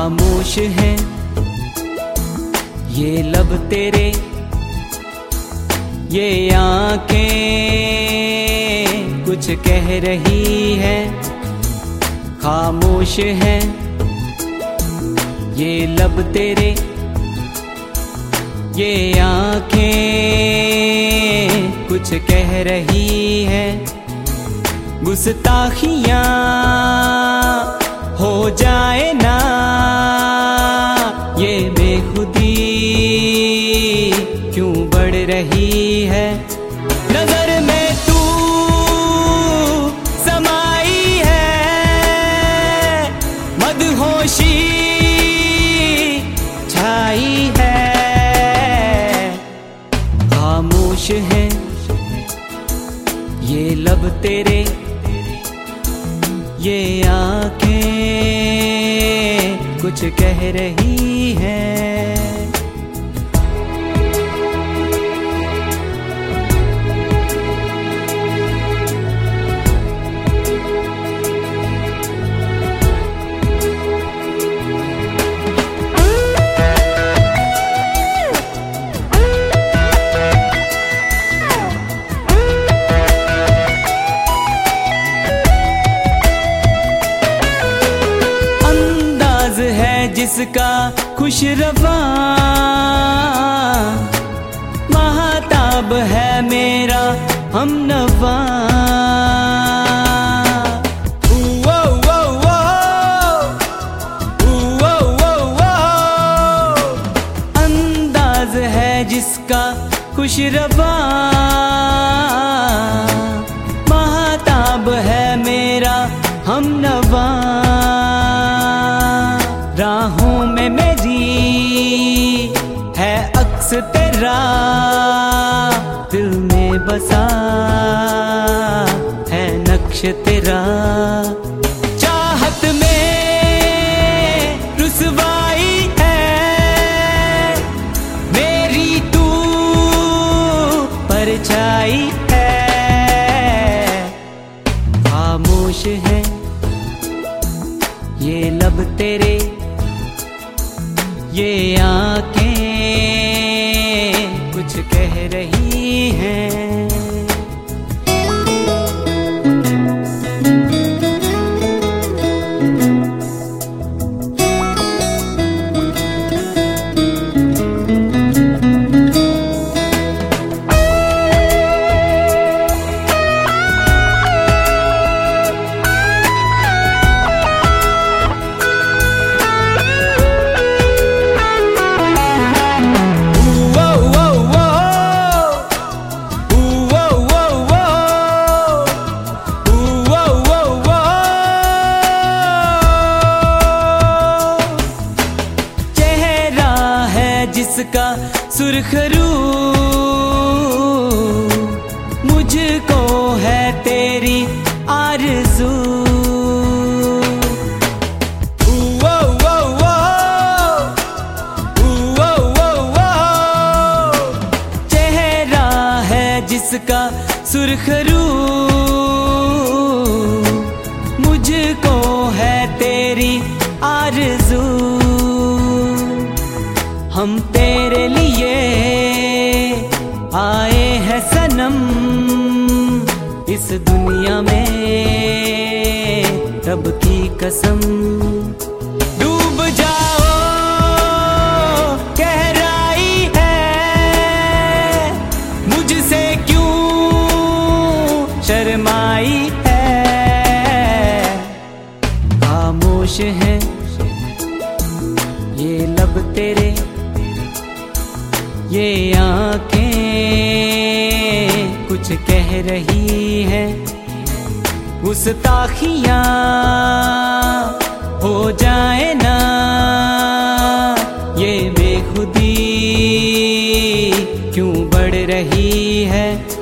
खामोश है ये लब तेरे, ये आंखें कुछ कह रही है। खामोश है ये लब तेरे, ये आंखें कुछ कह रही है। गुस्ताखियां हो जाए ना ये बेखुदी क्यों बढ़ रही है। नजर में तू समाई है, मदहोशी छाई है। खामोश है ये लब तेरे, ये आंखें कुछ कह रही है। जिसका खुश रवा महताब है मेरा हमनवा। अंदाज है जिसका खुश रवा महताब है मेरा हमनवा। राहों में मेरी है अक्स तेरा, दिल में बसा है नक्श तेरा। चाहत में रुसवाई है मेरी तू परछाई है। खामोश है ये लब तेरे, ये आंखें कुछ कह रही हैं। जिसका सुरखरू मुझको है तेरी आरज़ू। चेहरा है जिसका सुरखरू मुझको है तेरी आरज़ू। हम तेरे लिए आए हैं सनम इस दुनिया में, रब की कसम। डूब जाओ गहराई है मुझसे क्यों शर्माई है। खामोश है ये लब तेरे, ये आंखें कुछ कह रही है। गुस्ताखियां हो जाए ना ये बेखुदी क्यों बढ़ रही है।